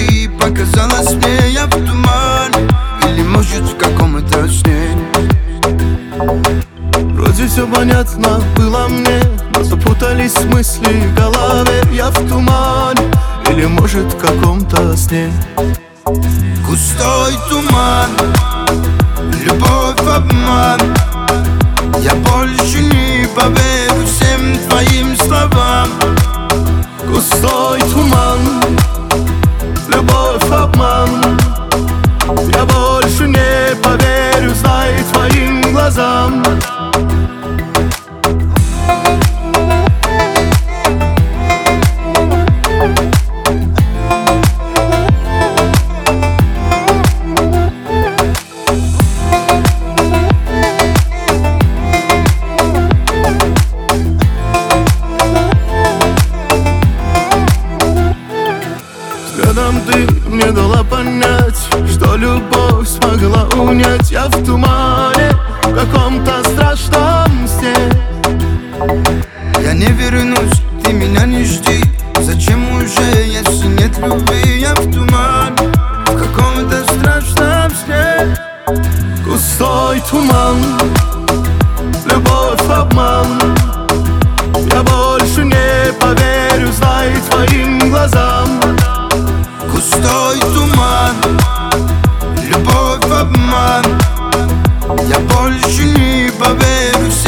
любви показалось мне, я в тумане, или может в каком-то сне. Вроде все понятно было мне, но запутались мысли в голове. Я в тумане, или может в каком-то сне. Густой туман, любовь, обман. Я больше не поверю всем твоим словам. Густой туман, любовь, обман. Я больше не поверю, знай, твоим глазам. Взглядом ты мне дала понять, что любовь смогла унять. Я в тумане, в каком-то страшном сне. Я не вернусь, ты меня не жди. Зачем уже, если нет любви? Я в тумане, в каком-то страшном сне. Густой туман, любовь, обман. Я больше не поверю, знай, твоим глазам. Густой туман, любовь, обман. Я больше не поверю